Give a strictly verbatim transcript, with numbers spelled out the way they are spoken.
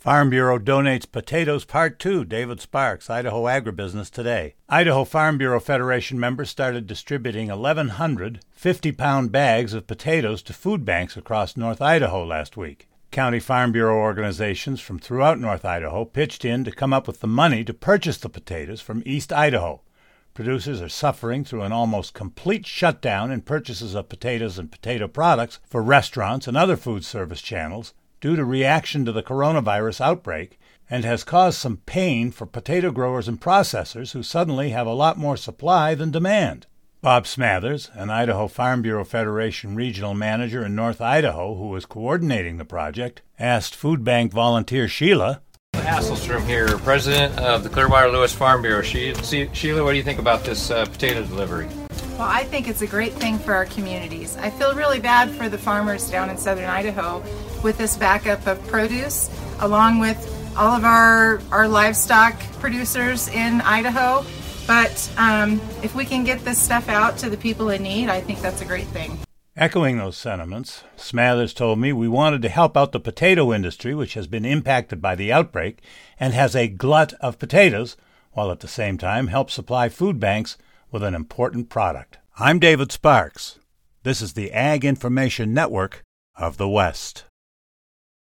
Farm Bureau donates potatoes Part two, David Sparks, Idaho Agribusiness Today. Idaho Farm Bureau Federation members started distributing eleven hundred fifty-pound bags of potatoes to food banks across North Idaho last week. County Farm Bureau organizations from throughout North Idaho pitched in to come up with the money to purchase the potatoes from East Idaho. Producers are suffering through an almost complete shutdown in purchases of potatoes and potato products for restaurants and other food service channels due to reaction to the coronavirus outbreak, and has caused some pain for potato growers and processors who suddenly have a lot more supply than demand. Bob Smathers, an Idaho Farm Bureau Federation regional manager in North Idaho who was coordinating the project, asked food bank volunteer Sheila, Hasselstrom here, president of the Clearwater Lewis Farm Bureau. She, Sheila, what do you think about this uh, potato delivery? Well, I think it's a great thing for our communities. I feel really bad for the farmers down in southern Idaho with this backup of produce, along with all of our, our livestock producers in Idaho. But um, if we can get this stuff out to the people in need, I think that's a great thing. Echoing those sentiments, Smathers told me we wanted to help out the potato industry, which has been impacted by the outbreak and has a glut of potatoes, while at the same time help supply food banks with an important product. I'm David Sparks. This is the Ag Information Network of the West.